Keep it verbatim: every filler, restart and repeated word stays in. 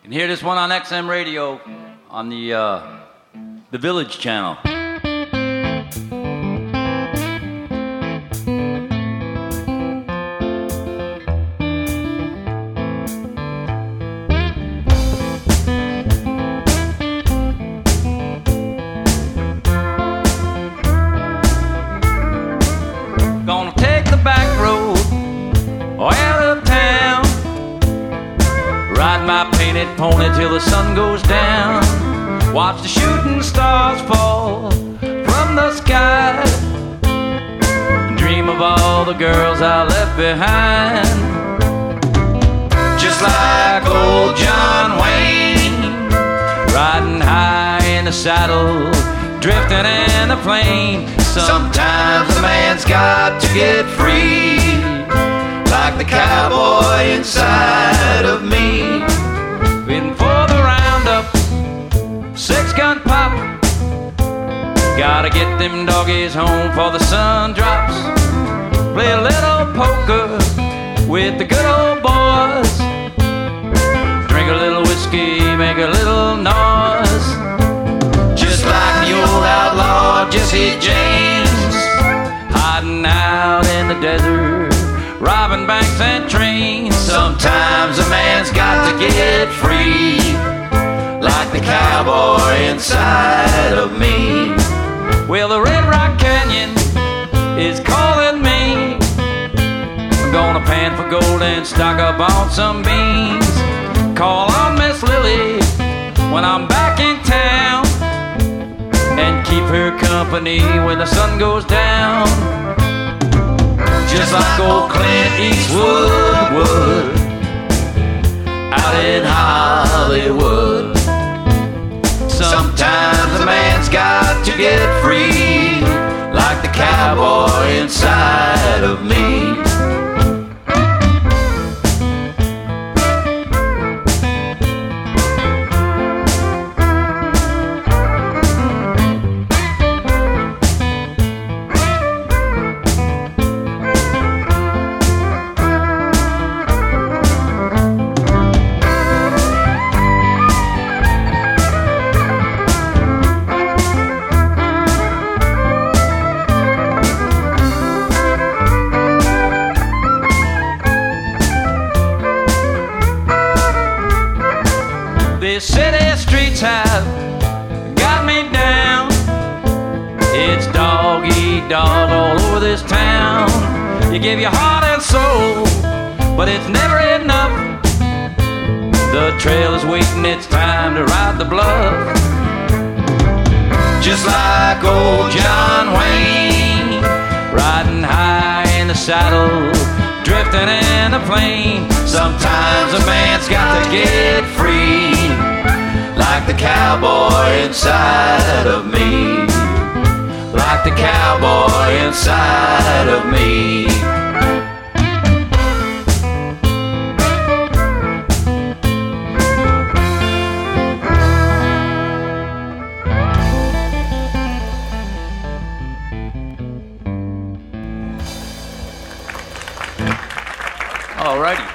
You can hear this one on X M radio on the uh, the Village channel. Gonna take the back road out of town, ride my painted pony till the sun goes down, watch the shooting stars fall from the sky, dream of all the girls I left behind. Just like old John Wayne, riding high in the saddle, drifting in the plain. Sometimes a man's got to get free, like the cowboy inside of me. Waiting for the roundup, six-gun pop, gotta get them doggies home before the sun drops. Play a little poker with the good old boys, drink a little whiskey, make a little noise. Just like the old outlaw Jesse James, hiding out in the desert, robbing banks and trains. Sometimes a man's got to get free, like the cowboy inside of me. Well, the Red Rock Canyon is calling me. I'm gonna pan for gold and stock up on some beans. Call on Miss Lily when I'm back in town, and keep her company when the sun goes down. Just like old Clint Eastwood would, out in Hollywood. Sometimes a man's got to get free, like the cowboy inside of me. These city streets have got me down. It's dog eat dog all over this town. You give your heart and soul, but it's never enough. The trail is waiting, it's time to ride the bluff. Just like old John Wayne, riding high in the saddle, drifting in the plain. Sometimes a man's got to get free, like the cowboy inside of me, like the cowboy inside of me. All righty.